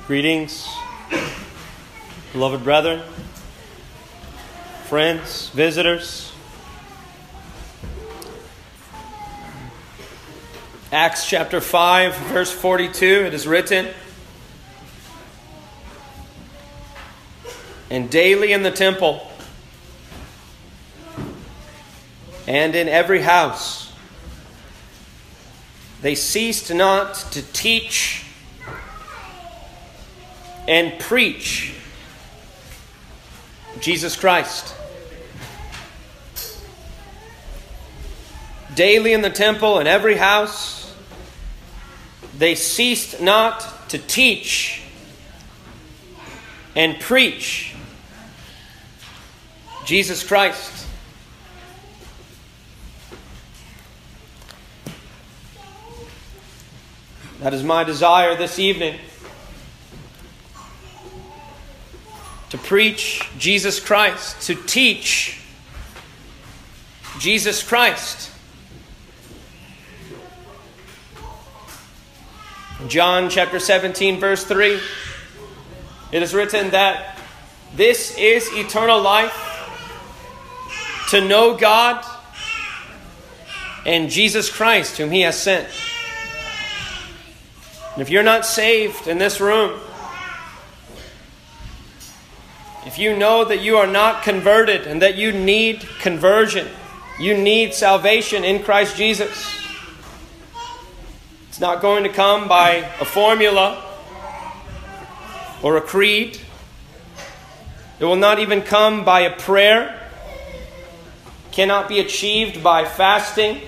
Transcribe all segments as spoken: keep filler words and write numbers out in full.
Greetings, beloved brethren, friends, visitors. Acts chapter five, verse forty-two, it is written, "And daily in the temple and in every house they ceased not to teach and preach Jesus Christ." Daily in the temple and every house they ceased not to teach and preach Jesus Christ. That is my desire this evening, to preach Jesus Christ, to teach Jesus Christ. John chapter seventeen, verse three, it is written that this is eternal life, to know God and Jesus Christ, whom He has sent. And if you're not saved in this room, if you know that you are not converted and that you need conversion, you need salvation in Christ Jesus, it's not going to come by a formula or a creed. It will not even come by a prayer. It cannot be achieved by fasting.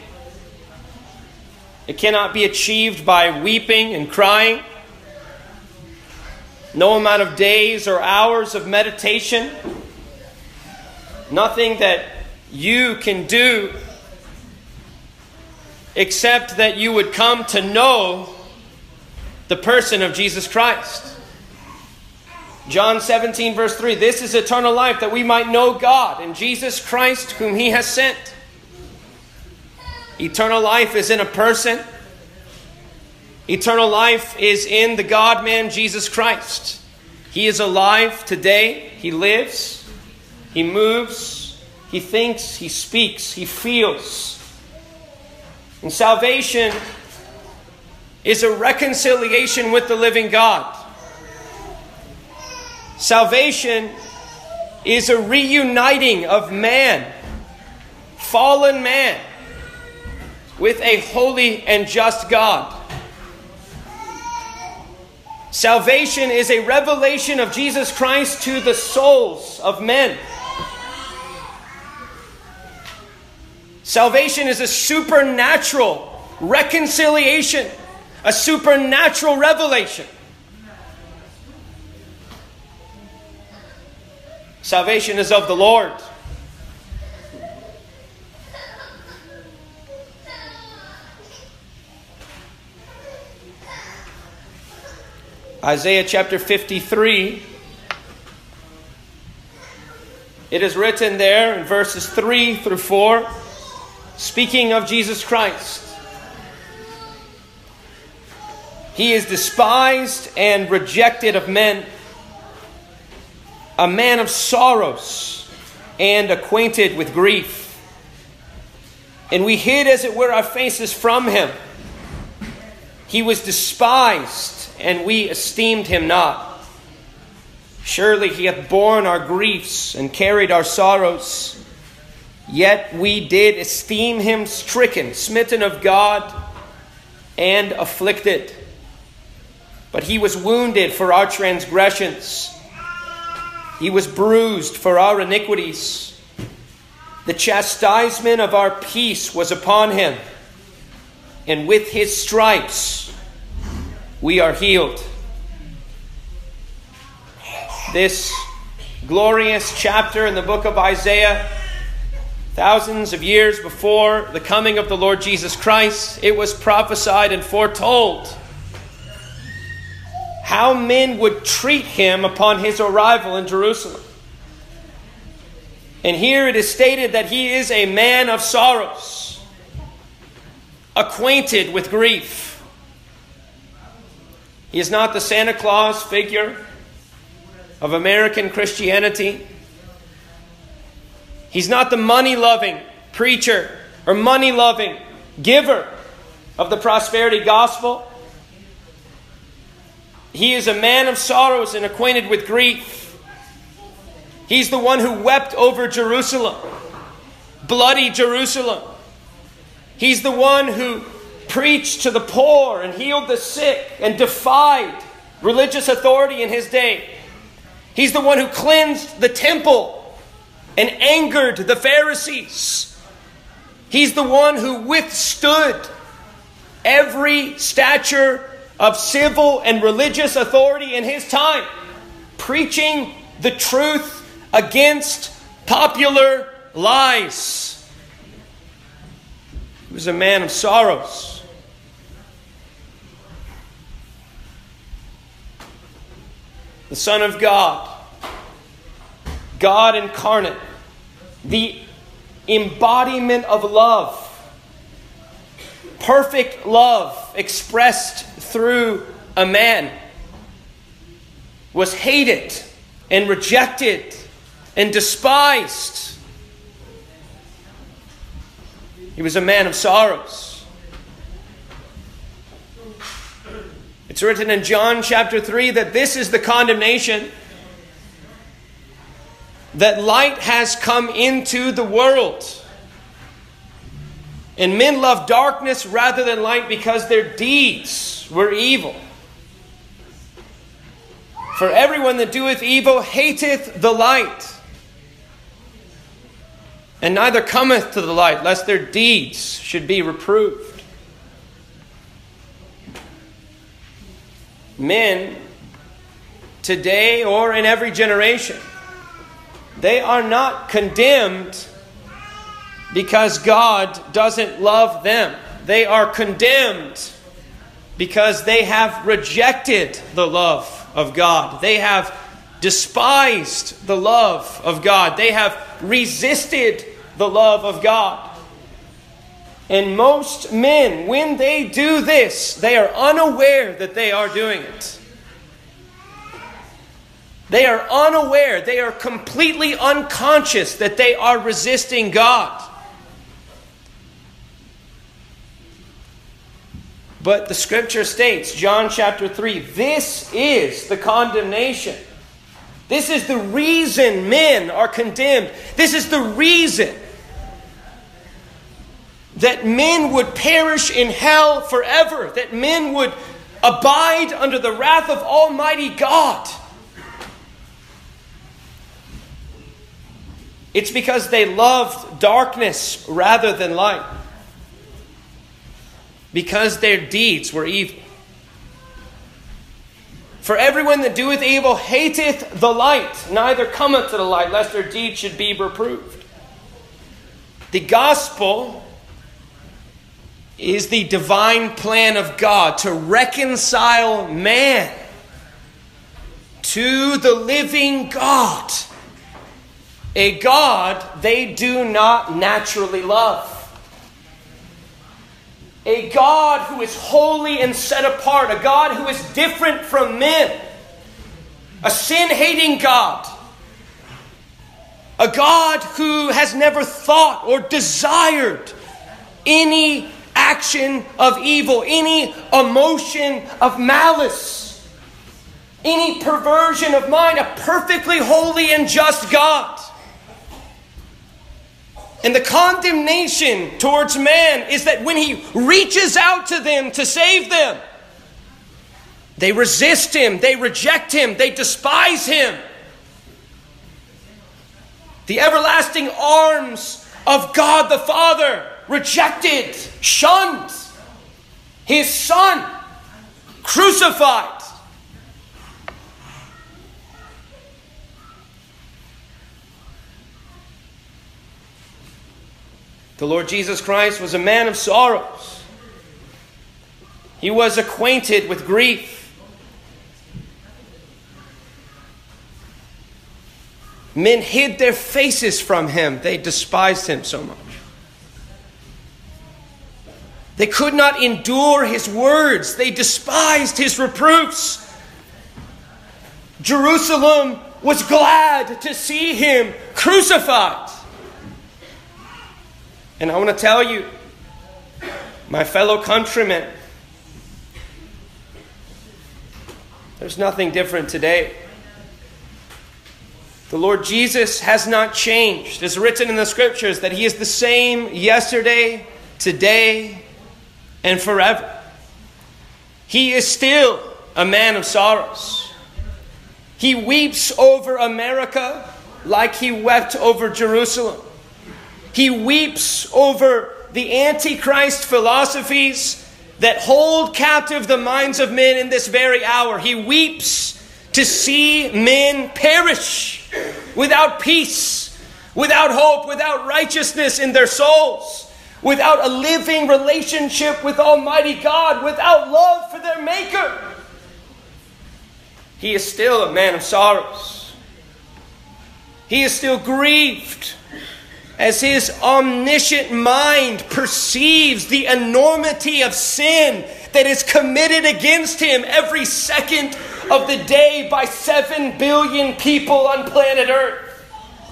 It cannot be achieved by weeping and crying. No amount of days or hours of meditation. Nothing that you can do except that you would come to know the person of Jesus Christ. John seventeen, verse three, this is eternal life, that we might know God and Jesus Christ, whom He has sent. Eternal life is in a person. Eternal life is in the God-man, Jesus Christ. He is alive today. He lives. He moves. He thinks. He speaks. He feels. And salvation is a reconciliation with the living God. Salvation is a reuniting of man, fallen man, with a holy and just God. Salvation is a revelation of Jesus Christ to the souls of men. Salvation is a supernatural reconciliation, a supernatural revelation. Salvation is of the Lord. Isaiah chapter fifty-three, it is written there in verses three through four, speaking of Jesus Christ. He is despised and rejected of men, a man of sorrows and acquainted with grief. And we hid, as it were, our faces from Him. He was despised, and we esteemed Him not. Surely He hath borne our griefs and carried our sorrows. Yet we did esteem Him stricken, smitten of God, and afflicted. But He was wounded for our transgressions. He was bruised for our iniquities. The chastisement of our peace was upon Him, and with His stripes we are healed. This glorious chapter in the book of Isaiah, thousands of years before the coming of the Lord Jesus Christ, it was prophesied and foretold how men would treat Him upon His arrival in Jerusalem. And here it is stated that He is a man of sorrows, acquainted with grief. He is not the Santa Claus figure of American Christianity. He's not the money-loving preacher or money-loving giver of the prosperity gospel. He is a man of sorrows and acquainted with grief. He's the one who wept over Jerusalem, bloody Jerusalem. He's the one who preached to the poor and healed the sick and defied religious authority in his day. He's the one who cleansed the temple and angered the Pharisees. He's the one who withstood every stature of civil and religious authority in his time, preaching the truth against popular lies. He was a man of sorrows. The Son of God, God incarnate, the embodiment of love, perfect love expressed through a man, was hated and rejected and despised. He was a man of sorrows. It's written in John chapter three that this is the condemnation, that light has come into the world, and men love darkness rather than light because their deeds were evil. For everyone that doeth evil hateth the light, and neither cometh to the light, lest their deeds should be reproved. Men, today or in every generation, they are not condemned because God doesn't love them. They are condemned because they have rejected the love of God. They have despised the love of God. They have resisted the love of God. And most men, when they do this, they are unaware that they are doing it. They are unaware, they are completely unconscious that they are resisting God. But the Scripture states, John chapter three, this is the condemnation. This is the reason men are condemned. This is the reason that men would perish in hell forever, that men would abide under the wrath of Almighty God. It's because they loved darkness rather than light, because their deeds were evil. For everyone that doeth evil hateth the light, neither cometh to the light, lest their deeds should be reproved. The gospel is the divine plan of God to reconcile man to the living God, a God they do not naturally love, a God who is holy and set apart, a God who is different from men, a sin-hating God, a God who has never thought or desired any action of evil, any emotion of malice, any perversion of mind, a perfectly holy and just God. And the condemnation towards man is that when he reaches out to them to save them, they resist him, they reject him, they despise him. The everlasting arms of God the Father rejected, shunned His Son, crucified. The Lord Jesus Christ was a man of sorrows. He was acquainted with grief. Men hid their faces from him. They despised him so much. They could not endure his words. They despised his reproofs. Jerusalem was glad to see him crucified. And I want to tell you, my fellow countrymen, there's nothing different today. The Lord Jesus has not changed. It's written in the scriptures that he is the same yesterday, today, and forever. He is still a man of sorrows. He weeps over America like he wept over Jerusalem. He weeps over the Antichrist philosophies that hold captive the minds of men in this very hour. He weeps to see men perish without peace, without hope, without righteousness in their souls, without a living relationship with Almighty God, without love for their Maker. He is still a man of sorrows. He is still grieved as his omniscient mind perceives the enormity of sin that is committed against him every second of the day by seven billion people on planet Earth.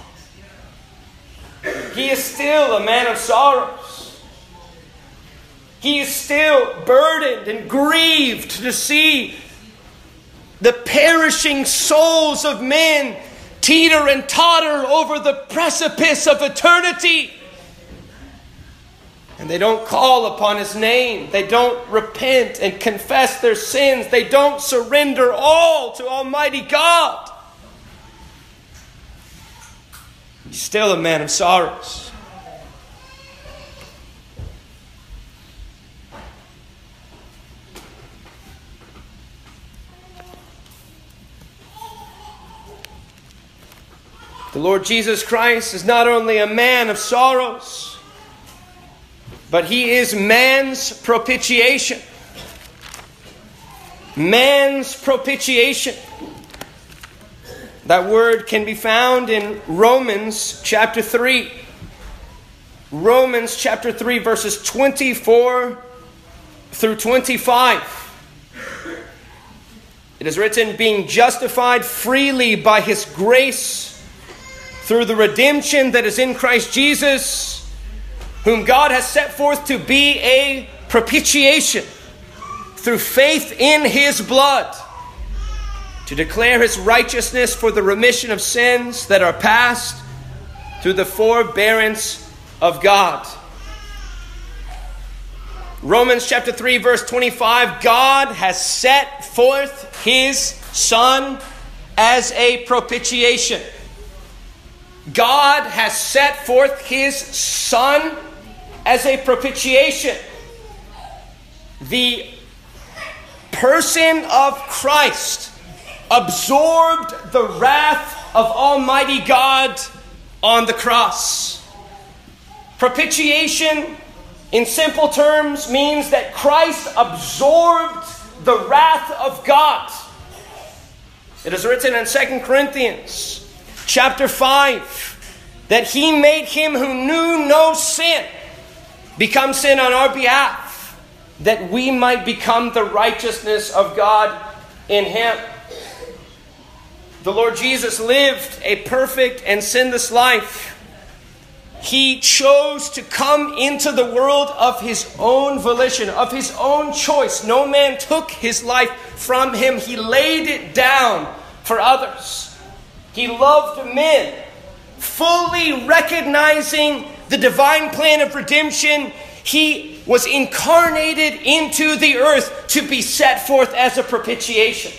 He is still a man of sorrows. He is still burdened and grieved to see the perishing souls of men teeter and totter over the precipice of eternity. And they don't call upon his name. They don't repent and confess their sins. They don't surrender all to Almighty God. He's still a man of sorrows. The Lord Jesus Christ is not only a man of sorrows, but he is man's propitiation. Man's propitiation. That word can be found in Romans chapter three. Romans chapter three, verses twenty-four through twenty-five. It is written, being justified freely by his grace through the redemption that is in Christ Jesus, whom God has set forth to be a propitiation through faith in his blood, to declare his righteousness for the remission of sins that are past through the forbearance of God. Romans chapter three, verse twenty-five, God has set forth his Son as a propitiation. God has set forth his Son as a propitiation. The person of Christ absorbed the wrath of Almighty God on the cross. Propitiation, in simple terms, means that Christ absorbed the wrath of God. It is written in Second Corinthians chapter five, that he made him who knew no sin become sin on our behalf, that we might become the righteousness of God in him. The Lord Jesus lived a perfect and sinless life. He chose to come into the world of his own volition, of his own choice. No man took his life from him. He laid it down for others. He loved men, fully recognizing the divine plan of redemption. He was incarnated into the earth to be set forth as a propitiation,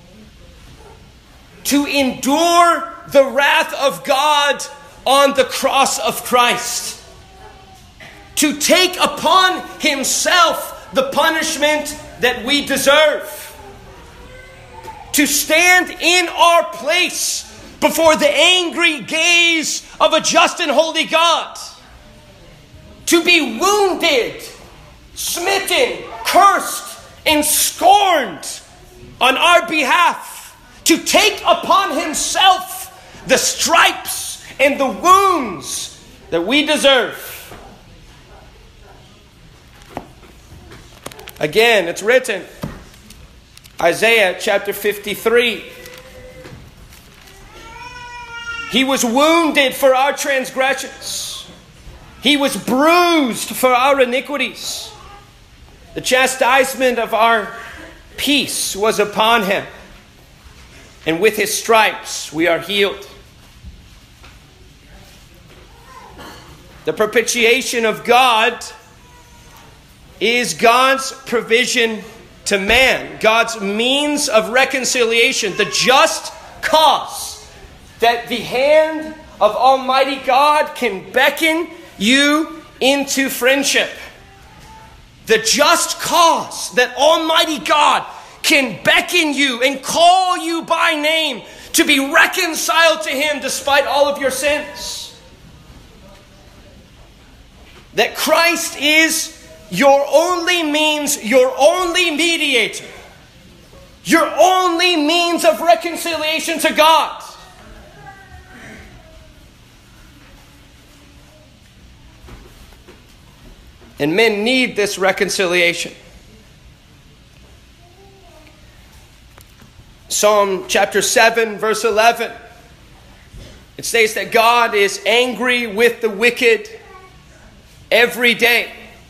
to endure the wrath of God on the cross of Christ, to take upon himself the punishment that we deserve, to stand in our place before the angry gaze of a just and holy God, to be wounded, smitten, cursed, and scorned on our behalf, to take upon himself the stripes and the wounds that we deserve. Again, it's written, Isaiah chapter fifty-three. He was wounded for our transgressions. He was bruised for our iniquities. The chastisement of our peace was upon him, and with his stripes we are healed. The propitiation of God is God's provision to man, God's means of reconciliation, the just cause that the hand of Almighty God can beckon you into friendship. The just cause that Almighty God can beckon you and call you by name to be reconciled to Him despite all of your sins. That Christ is your only means, your only mediator, your only means of reconciliation to God. And men need this reconciliation. Psalm chapter seven, verse eleven. It states that God is angry with the wicked every day.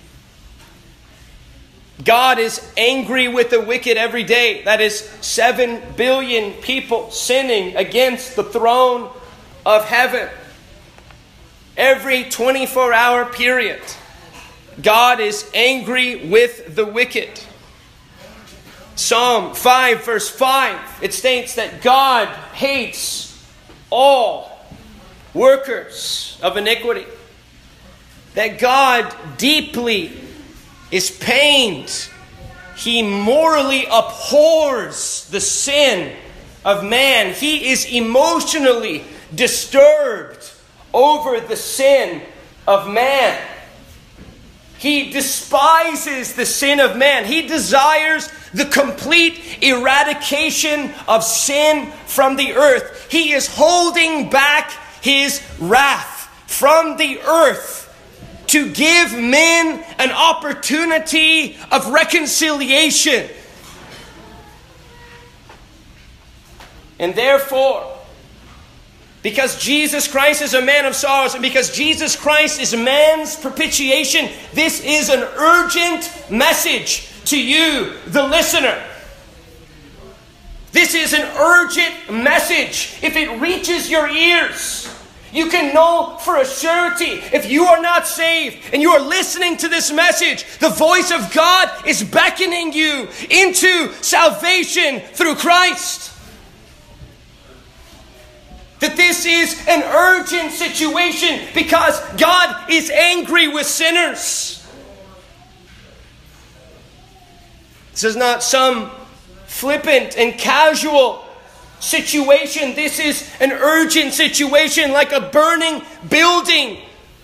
God is angry with the wicked every day. That is seven billion people sinning against the throne of heaven. Every twenty-four hour period, God is angry with the wicked. Psalm five, verse five, it states that God hates all workers of iniquity. That God deeply is pained. He morally abhors the sin of man. He is emotionally disturbed over the sin of man. He despises the sin of man. He desires the complete eradication of sin from the earth. He is holding back His wrath from the earth to give men an opportunity of reconciliation. And therefore, because Jesus Christ is a man of sorrows, and because Jesus Christ is man's propitiation, this is an urgent message to you, the listener. This is an urgent message. If it reaches your ears, you can know for a surety, if you are not saved and you are listening to this message, the voice of God is beckoning you into salvation through Christ. That this is an urgent situation because God is angry with sinners. This is not some flippant and casual situation. This is an urgent situation, like a burning building.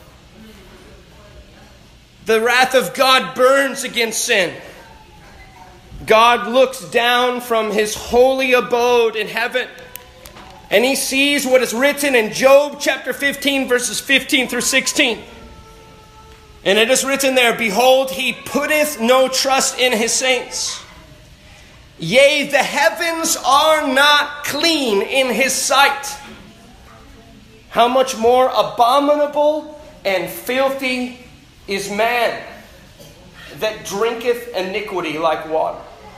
The wrath of God burns against sin. God looks down from His holy abode in heaven, and He sees what is written in Job chapter fifteen, verses fifteen through sixteen. And it is written there, "Behold, He putteth no trust in His saints. Yea, the heavens are not clean in His sight. How much more abominable and filthy is man that drinketh iniquity like water."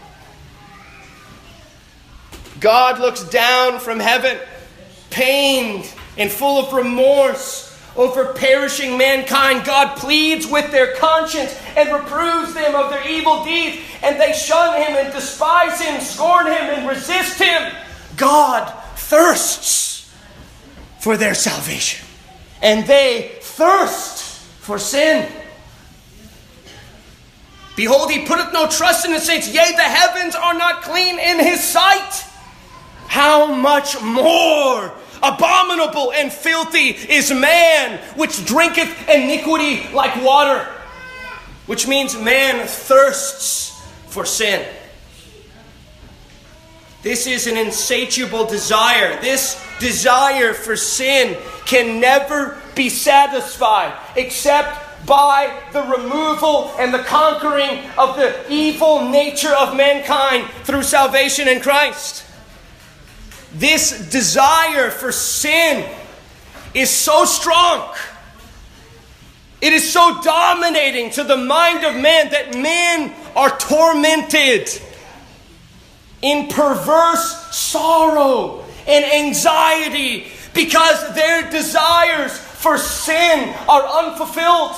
God looks down from heaven, pained and full of remorse over perishing mankind. God pleads with their conscience and reproves them of their evil deeds. And they shun Him and despise Him, scorn Him and resist Him. God thirsts for their salvation, and they thirst for sin. "Behold, He putteth no trust in His saints. Yea, the heavens are not clean in His sight. How much more abominable and filthy is man, which drinketh iniquity like water." Which means man thirsts for sin. This is an insatiable desire. This desire for sin can never be satisfied except by the removal and the conquering of the evil nature of mankind through salvation in Christ. This desire for sin is so strong. It is so dominating to the mind of man that men are tormented in perverse sorrow and anxiety because their desires for sin are unfulfilled.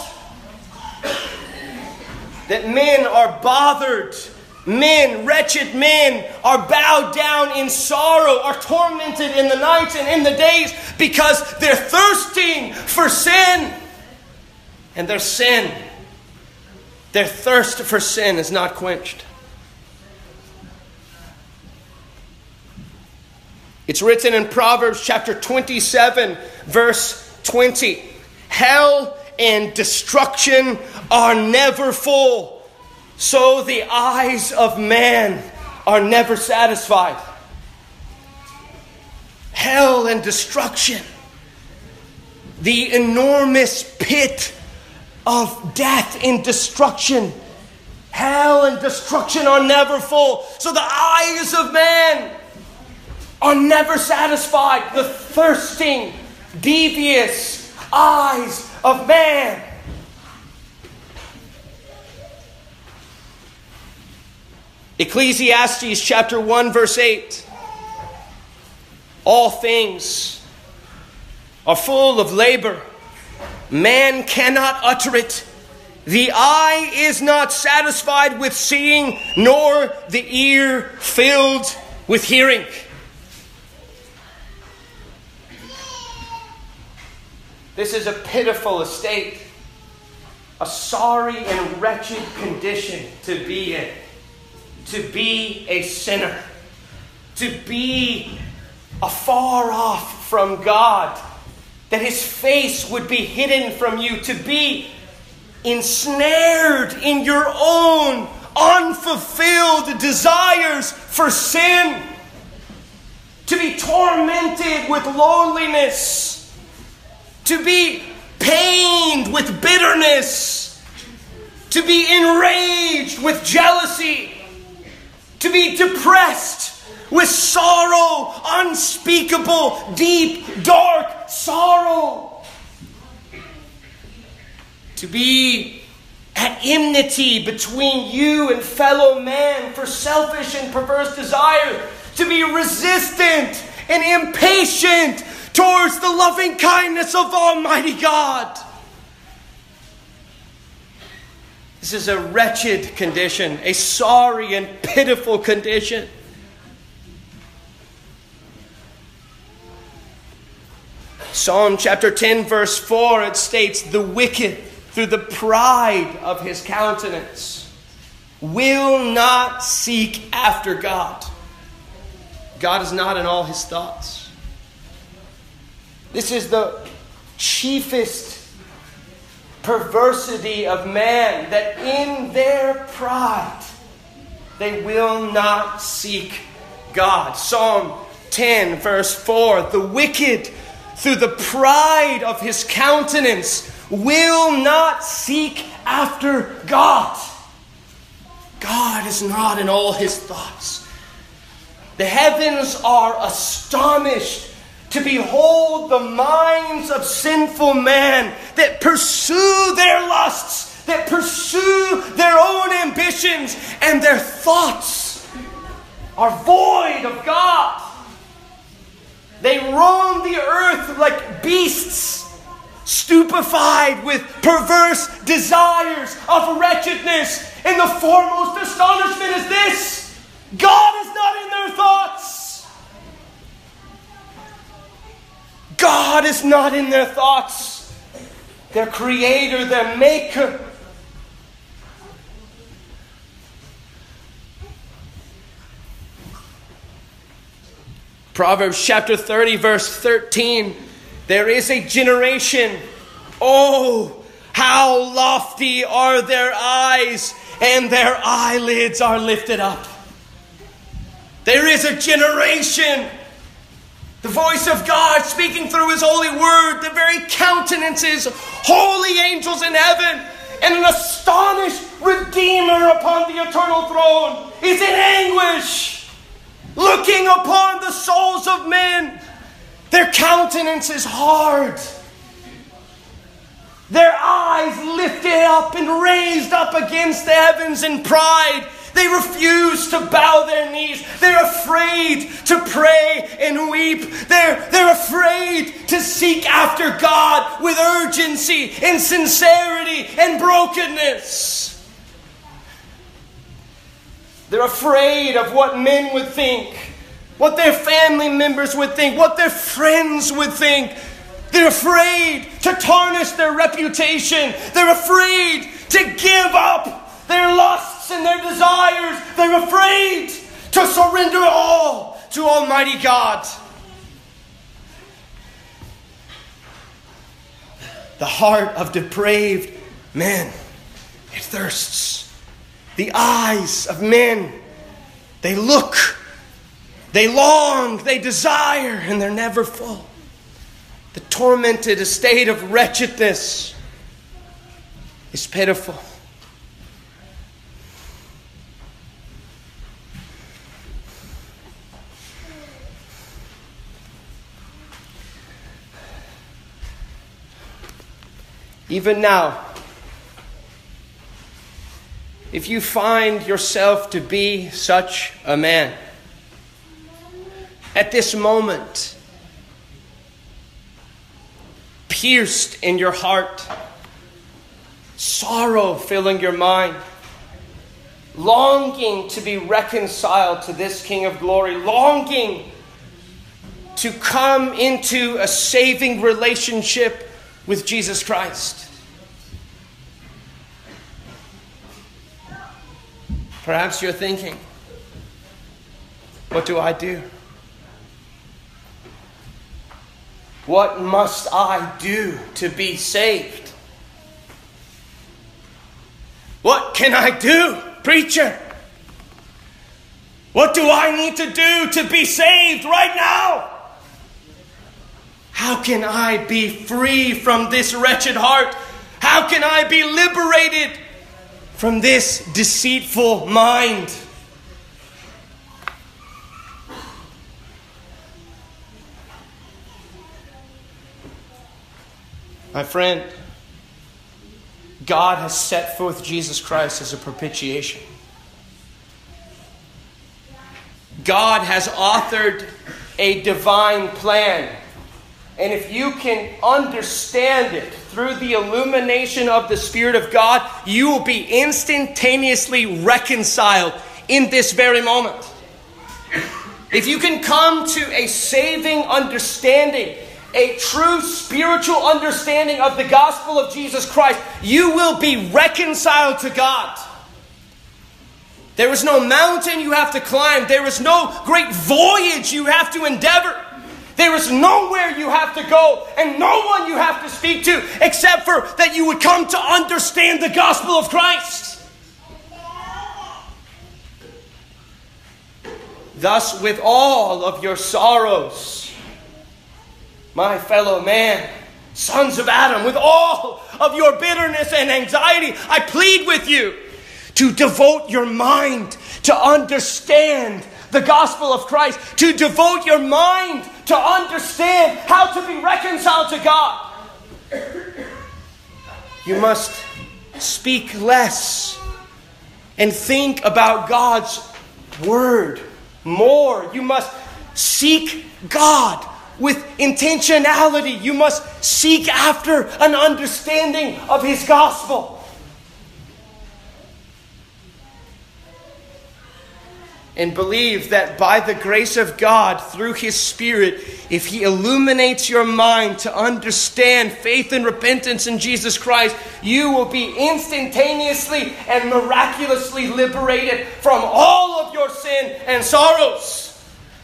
That men are bothered. Men, wretched men, are bowed down in sorrow, are tormented in the nights and in the days because they're thirsting for sin. And their sin, their thirst for sin is not quenched. It's written in Proverbs chapter twenty-seven, verse twenty. Hell and destruction are never full, so the eyes of man are never satisfied. Hell and destruction, the enormous pit of death and destruction. Hell and destruction are never full, so the eyes of man are never satisfied. The thirsting, devious eyes of man. Ecclesiastes chapter one, verse eight. All things are full of labor. Man cannot utter it. The eye is not satisfied with seeing, nor the ear filled with hearing. This is a pitiful estate, a sorry and wretched condition to be in. To be a sinner, to be afar off from God, that His face would be hidden from you, to be ensnared in your own unfulfilled desires for sin, to be tormented with loneliness, to be pained with bitterness, to be enraged with jealousy, to be depressed with sorrow, unspeakable, deep, dark sorrow. To be at enmity between you and fellow man for selfish and perverse desire. To be resistant and impatient towards the loving kindness of Almighty God. This is a wretched condition, a sorry and pitiful condition. Psalm chapter ten, verse four, it states, "The wicked, through the pride of his countenance, will not seek after God." God is not in all his thoughts. This is the chiefest perversity of man, that in their pride they will not seek God. Psalm ten, verse four, "The wicked, through the pride of his countenance, will not seek after God." God is not in all his thoughts. The heavens are astonished to behold the minds of sinful man that pursue their lusts, that pursue their own ambitions, and their thoughts are void of God. They roam the earth like beasts, stupefied with perverse desires of wretchedness. And the foremost astonishment is this: God is not in their thoughts. God is not in their thoughts. Their Creator, their Maker. Proverbs chapter thirty, verse thirteen. "There is a generation, oh, how lofty are their eyes, and their eyelids are lifted up." There is a generation The voice of God speaking through His holy word, the very countenances, holy angels in heaven, and an astonished Redeemer upon the eternal throne is in anguish, looking upon the souls of men. Their countenance is hard, their eyes lifted up and raised up against the heavens in pride. They refuse to bow their knees. They're afraid to pray and weep. They're, they're afraid to seek after God with urgency and sincerity and brokenness. They're afraid of what men would think, what their family members would think, what their friends would think. They're afraid to tarnish their reputation. They're afraid to give up their lusts and their desires. They're afraid to surrender all to Almighty God. The heart of depraved men, it thirsts. The eyes of men, they look, they long, they desire, and they're never full. The tormented estate of wretchedness is pitiful. Even now, if you find yourself to be such a man, at this moment, pierced in your heart, sorrow filling your mind, longing to be reconciled to this King of Glory, longing to come into a saving relationship with Jesus Christ. Perhaps you're thinking, what do I do? What must I do to be saved? What can I do, preacher? What do I need to do to be saved right now? How can I be free from this wretched heart? How can I be liberated from this deceitful mind? My friend, God has set forth Jesus Christ as a propitiation. God has authored a divine plan. And if you can understand it through the illumination of the Spirit of God, you will be instantaneously reconciled in this very moment. If you can come to a saving understanding, a true spiritual understanding of the gospel of Jesus Christ, you will be reconciled to God. There is no mountain you have to climb. There is no great voyage you have to endeavor. There is nowhere you have to go and no one you have to speak to except for that you would come to understand the gospel of Christ. Thus, with all of your sorrows, my fellow man, sons of Adam, with all of your bitterness and anxiety, I plead with you to devote your mind to understand the gospel of Christ, to devote your mind to understand how to be reconciled to God. You must speak less and think about God's word more. You must seek God with intentionality. You must seek after an understanding of His gospel. And believe that by the grace of God, through His Spirit, if He illuminates your mind to understand faith and repentance in Jesus Christ, you will be instantaneously and miraculously liberated from all of your sin and sorrows.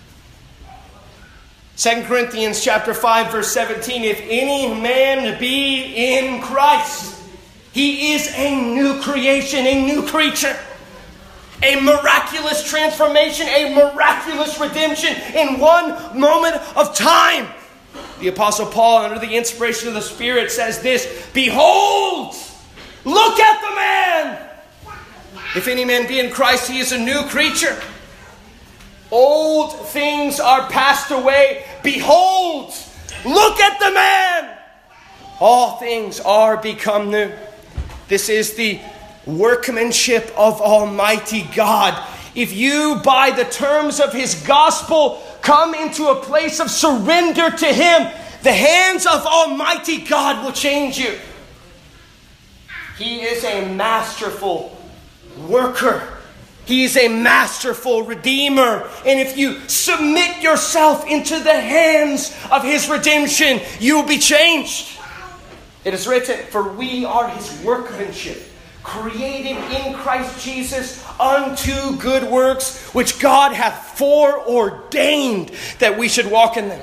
Second Corinthians chapter five, verse seventeen, if any man be in Christ, he is a new creation, a new creature. a miraculous transformation, a miraculous redemption in one moment of time. The Apostle Paul, under the inspiration of the Spirit, says this, "Behold, look at the man. If any man be in Christ, he is a new creature. Old things are passed away. Behold, look at the man. All things are become new." This is the workmanship of Almighty God. If you, by the terms of His gospel, come into a place of surrender to Him, the hands of Almighty God will change you. He is a masterful worker. He is a masterful redeemer. And if you submit yourself into the hands of His redemption, you will be changed. It is written, "For we are His workmanship, created in Christ Jesus unto good works, which God hath foreordained that we should walk in them."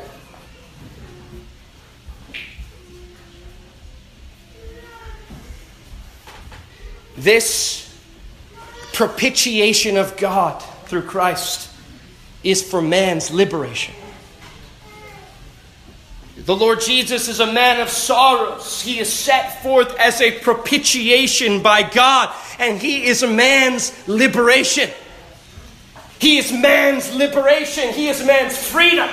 This propitiation of God through Christ is for man's liberation. The Lord Jesus is a man of sorrows. He is set forth as a propitiation by God, and He is a man's liberation. He is man's liberation. He is man's freedom.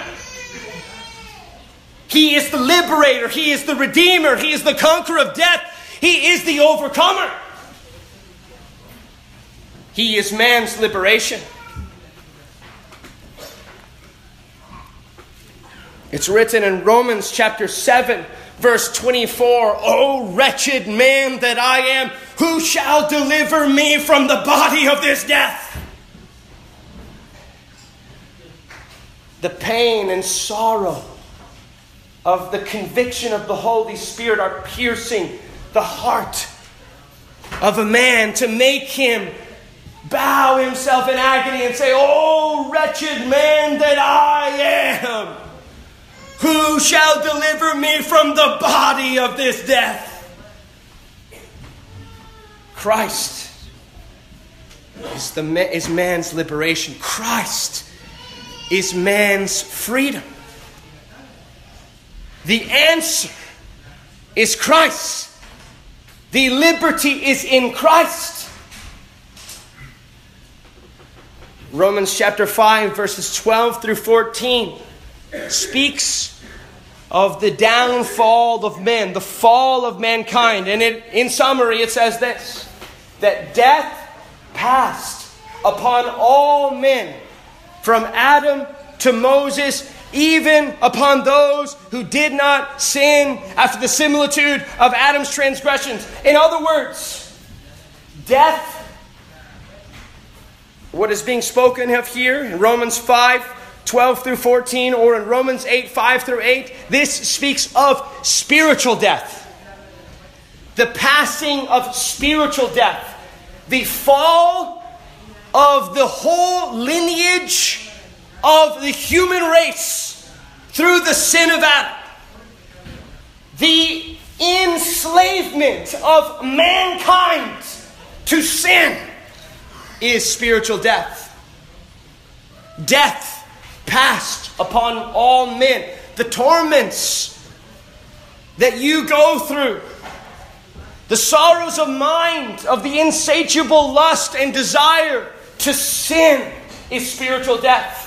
He is the liberator. He is the redeemer. He is the conqueror of death. He is the overcomer. He is man's liberation. It's written in Romans chapter seven, verse twenty-four, "O wretched man that I am, who shall deliver me from the body of this death?" The pain and sorrow of the conviction of the Holy Spirit are piercing the heart of a man to make him bow himself in agony and say, "O wretched man that I am, who shall deliver me from the body of this death?" Christ is, the, is man's liberation. Christ is man's freedom. The answer is Christ. The liberty is in Christ. Romans chapter five, verses twelve through fourteen speaks of the downfall of men, the fall of mankind. And it, in summary, it says this, that death passed upon all men from Adam to Moses, even upon those who did not sin after the similitude of Adam's transgressions. In other words, death, what is being spoken of here in Romans five, twelve through fourteen, or in Romans eight, five through eight, this speaks of spiritual death. The passing of spiritual death. The fall of the whole lineage of the human race through the sin of Adam. The enslavement of mankind to sin is spiritual death. Death passed upon all men. The torments that you go through, the sorrows of mind, of the insatiable lust and desire to sin, is spiritual death.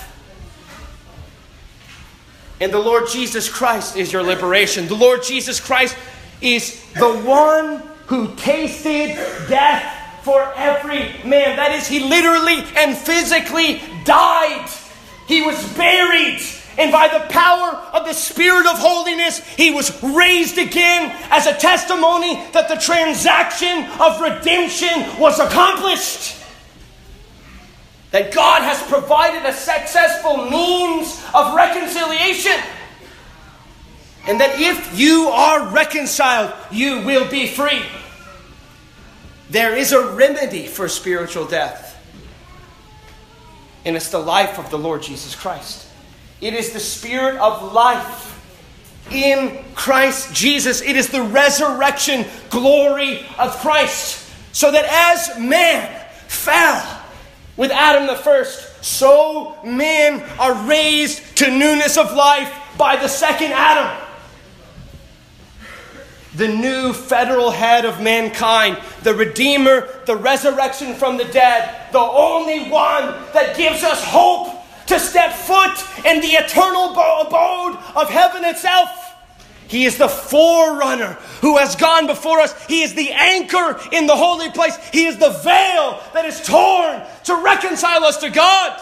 And the Lord Jesus Christ is your liberation. The Lord Jesus Christ is the one who tasted death for every man. That is, He literally and physically died. He was buried. And by the power of the Spirit of holiness, He was raised again as a testimony that the transaction of redemption was accomplished. That God has provided a successful means of reconciliation. And that if you are reconciled, you will be free. There is a remedy for spiritual death. And it's the life of the Lord Jesus Christ. It is the Spirit of life in Christ Jesus. It is the resurrection glory of Christ. So that as man fell, with Adam the first, so men are raised to newness of life by the second Adam. The new federal head of mankind, the Redeemer, the resurrection from the dead, the only one that gives us hope to step foot in the eternal abode of heaven itself. He is the forerunner who has gone before us. He is the anchor in the holy place. He is the veil that is torn to reconcile us to God.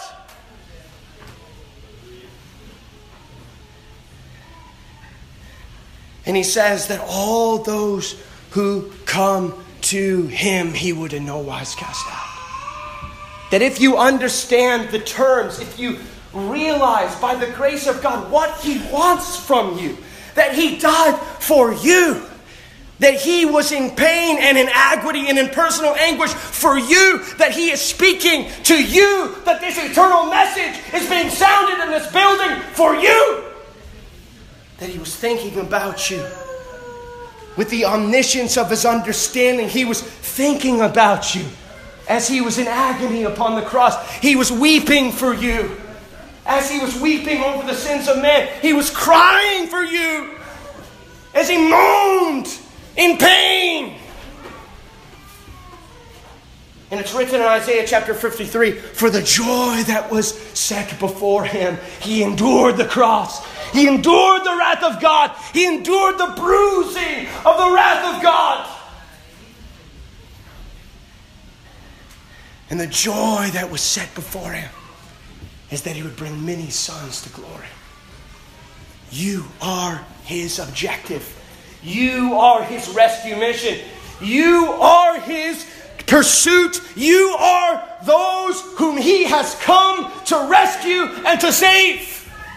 And he says that all those who come to him, he would in no wise cast out. That if you understand the terms, if you realize by the grace of God what he wants from you, that he died for you, that he was in pain and in agony and in personal anguish for you, that he is speaking to you, that this eternal message is being sounded in this building for you, that he was thinking about you. With the omniscience of his understanding, he was thinking about you. As he was in agony upon the cross, he was weeping for you. As he was weeping over the sins of man, he was crying for you. As he moaned in pain. And it's written in Isaiah chapter fifty-three, for the joy that was set before him, he endured the cross. He endured the wrath of God. He endured the bruising of the wrath of God. And the joy that was set before him is that he would bring many sons to glory. You are his objective. You are his rescue mission. You are his pursuit. You are those whom he has come to rescue and to save.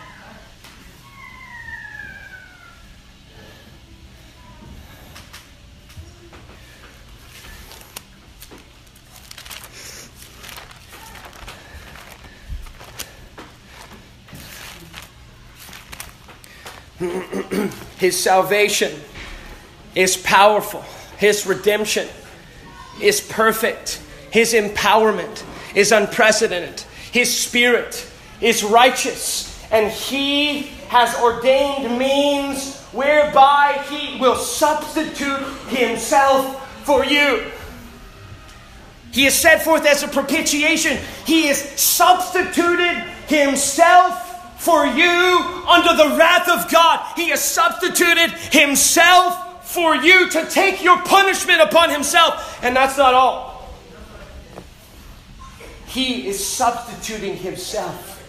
His salvation is powerful. His redemption is perfect. His empowerment is unprecedented. His spirit is righteous. And he has ordained means whereby he will substitute himself for you. He is set forth as a propitiation. He is substituted himself for you under the wrath of God. He has substituted himself for you to take your punishment upon himself. And that's not all. He is substituting himself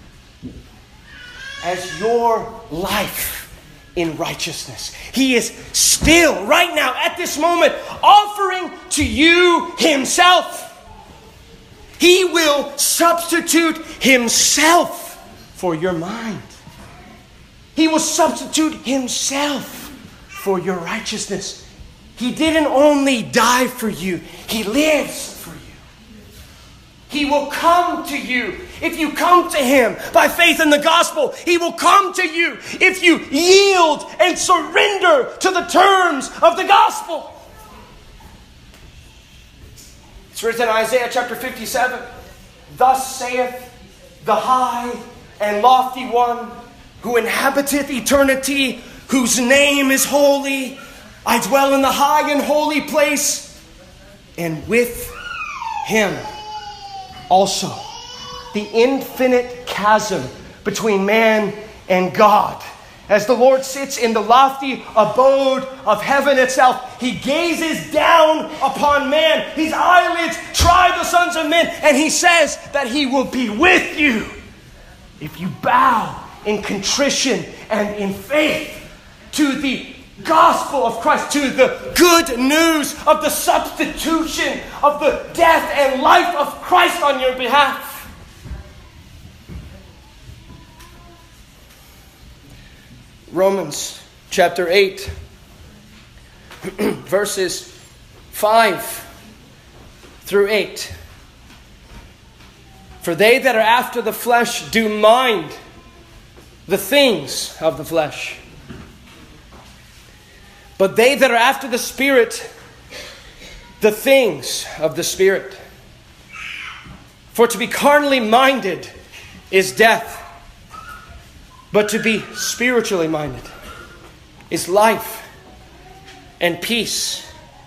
as your life in righteousness. He is still, right now, at this moment, offering to you himself. He will substitute himself for your mind. He will substitute himself for your righteousness. He didn't only die for you, he lives for you. He will come to you if you come to him by faith in the gospel. He will come to you if you yield and surrender to the terms of the gospel. It's written in Isaiah chapter fifty-seven, thus saith the high and lofty one who inhabiteth eternity, whose name is holy. I dwell in the high and holy place, and with him also the infinite chasm between man and God. As the Lord sits in the lofty abode of heaven itself, he gazes down upon man. His eyelids try the sons of men, and he says that he will be with you if you bow in contrition and in faith to the gospel of Christ, to the good news of the substitution of the death and life of Christ on your behalf. Romans chapter eight, verses five through eight. For they that are after the flesh do mind the things of the flesh. But they that are after the Spirit, the things of the Spirit. For to be carnally minded is death, but to be spiritually minded is life and peace.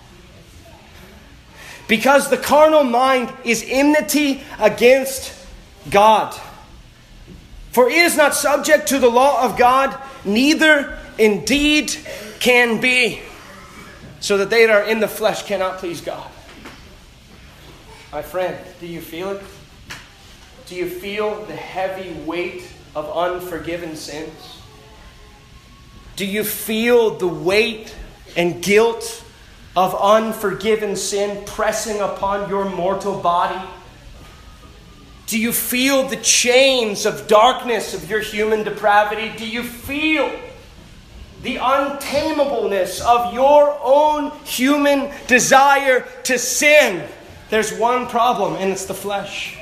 Because the carnal mind is enmity against God. For it is not subject to the law of God, neither indeed can be, so that they that are in the flesh cannot please God. My friend, do you feel it? Do you feel the heavy weight of unforgiven sins? Do you feel the weight and guilt of unforgiven sin pressing upon your mortal body? Do you feel the chains of darkness of your human depravity? Do you feel the untamableness of your own human desire to sin? There's one problem, and it's the flesh.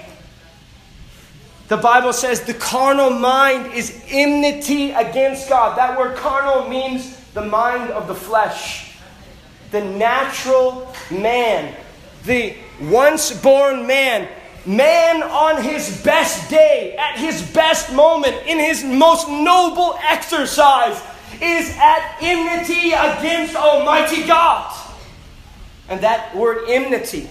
The Bible says the carnal mind is enmity against God. That word carnal means the mind of the flesh. The natural man, the once born man, man on his best day, at his best moment, in his most noble exercise, is at enmity against Almighty God. And that word enmity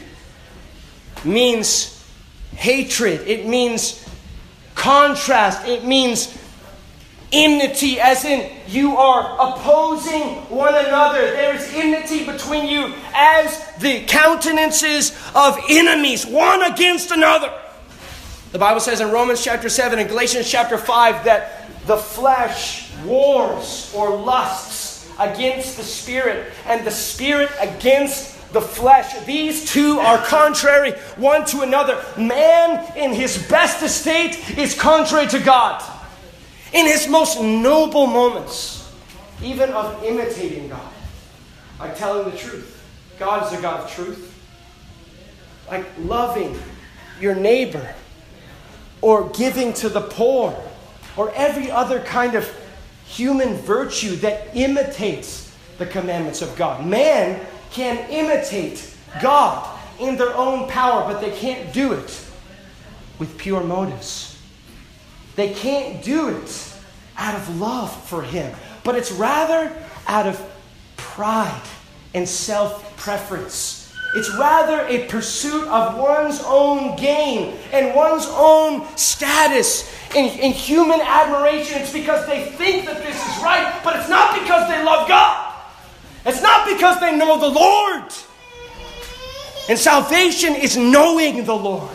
means hatred. It means contrast. It means enmity, as in you are opposing one another. There is enmity between you as the countenances of enemies, one against another. The Bible says in Romans chapter seven and Galatians chapter five that the flesh wars or lusts against the Spirit, and the Spirit against the flesh. These two are contrary one to another. Man in his best estate is contrary to God. In his most noble moments, even of imitating God, like telling the truth. God is a God of truth. Like loving your neighbor, or giving to the poor, or every other kind of human virtue that imitates the commandments of God. Man can imitate God in their own power, but they can't do it with pure motives. They can't do it out of love for Him, but it's rather out of pride and self-preference. It's rather a pursuit of one's own gain and one's own status in, in human admiration. It's because they think that this is right, but it's not because they love God. It's not because they know the Lord. And salvation is knowing the Lord.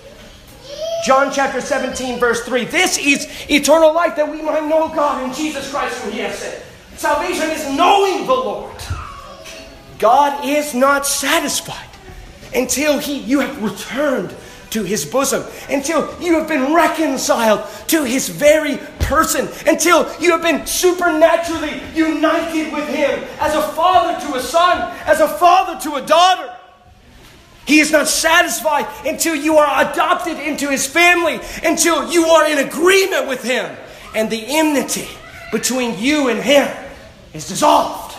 John chapter seventeen, verse three. This is eternal life, that we might know God in Jesus Christ whom He has sent. Salvation is knowing the Lord. God is not satisfied until He you have returned to His bosom, until you have been reconciled to His very person, until you have been supernaturally united with Him as a father to a son, as a father to a daughter. He is not satisfied until you are adopted into His family, until you are in agreement with Him, and the enmity between you and Him is dissolved.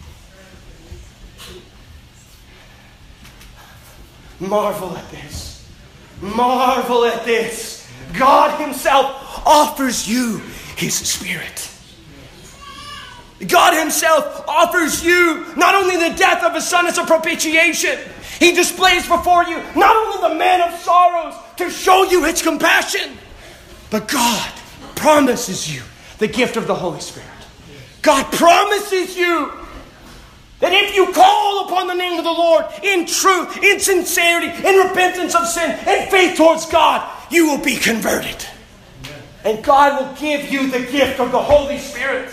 Marvel at this. Marvel at this. God Himself offers you His Spirit. God Himself offers you not only the death of His Son as a propitiation. He displays before you not only the man of sorrows to show you His compassion, but God promises you the gift of the Holy Spirit. God promises you that if you call upon the name of the Lord in truth, in sincerity, in repentance of sin, and faith towards God, you will be converted. And God will give you the gift of the Holy Spirit.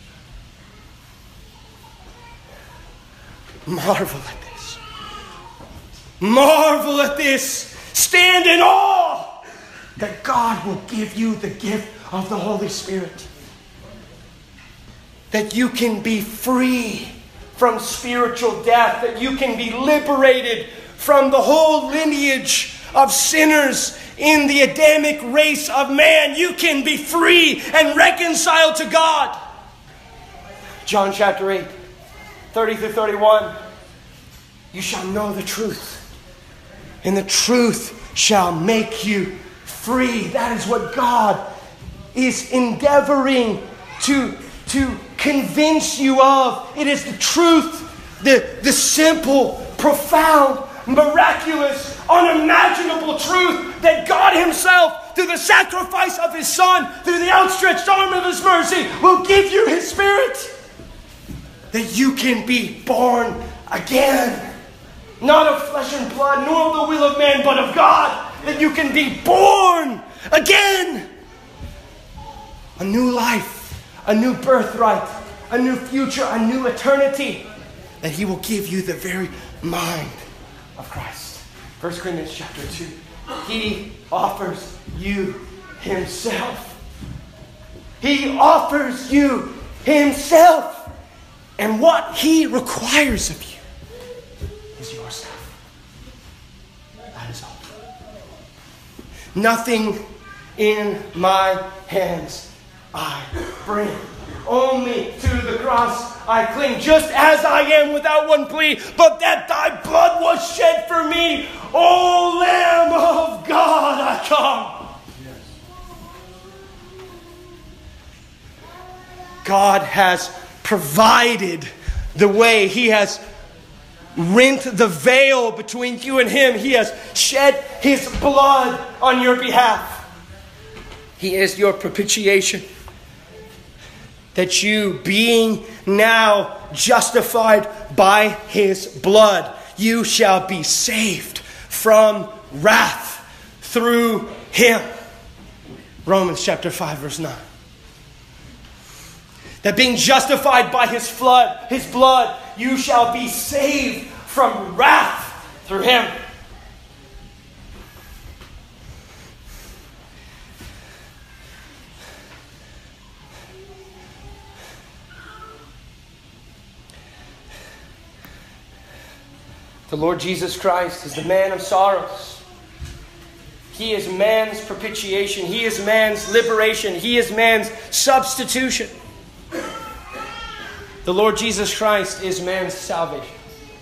Marvel at this. Marvel at this. Stand in awe that God will give you the gift of the Holy Spirit. That you can be free from spiritual death. That you can be liberated from the whole lineage of sinners in the Adamic race of man. You can be free and reconciled to God. John chapter eight, thirty through thirty-one. You shall know the truth, and the truth shall make you free. That is what God is endeavoring to, to convince you of. It is the truth, the, the simple, profound, miraculous, unimaginable truth that God himself, through the sacrifice of his Son, through the outstretched arm of his mercy, will give you his Spirit. That you can be born again. Not of flesh and blood, nor of the will of man, but of God. That you can be born again. A new life, a new birthright, a new future, a new eternity. That he will give you the very mind of Christ. First Corinthians chapter two. He offers you himself. He offers you himself. And what he requires of you is yourself. That is all. Nothing in my hands I bring. Only to the cross I cling, just as I am without one plea, but that thy blood was shed for me. O Lamb of God, I come. Yes. God has provided the way. He has rent the veil between you and him. He has shed his blood on your behalf. He is your propitiation. That you, being now justified by his blood, you shall be saved from wrath through him. Romans chapter five, verse nine. That being justified by his flood, his blood, you shall be saved from wrath through him. The Lord Jesus Christ is the man of sorrows. He is man's propitiation. He is man's liberation. He is man's substitution. The Lord Jesus Christ is man's salvation.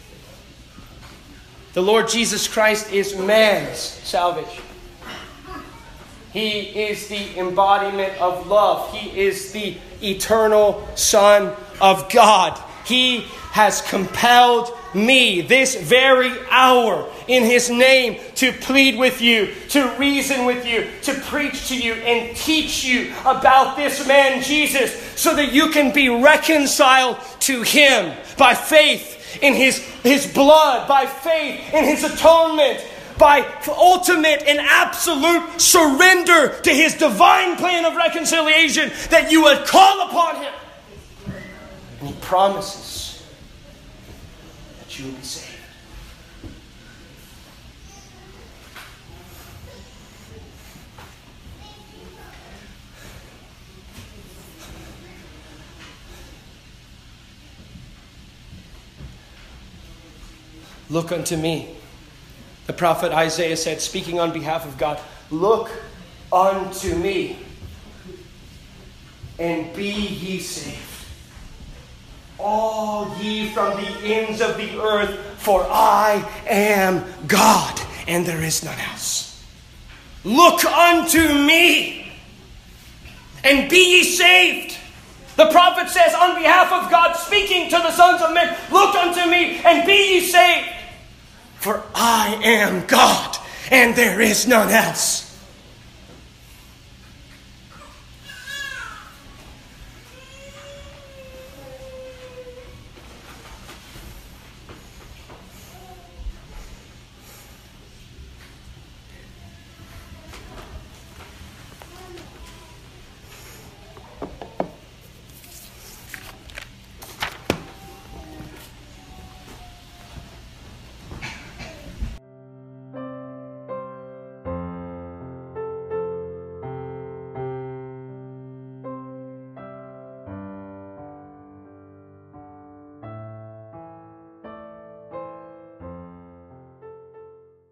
The Lord Jesus Christ is man's salvation. He is the embodiment of love. He is the eternal Son of God. He has compelled me this very hour in his name to plead with you, to reason with you, to preach to you and teach you about this man Jesus, so that you can be reconciled to him by faith in his, his blood, by faith in his atonement, by ultimate and absolute surrender to his divine plan of reconciliation, that you would call upon him. And he promises that you will be saved. Look unto me. The prophet Isaiah said, speaking on behalf of God, look unto me and be ye saved, all ye from the ends of the earth, for I am God, and there is none else. Look unto me and be ye saved. The prophet says on behalf of God, speaking to the sons of men, look unto me and be ye saved, for I am God, and there is none else.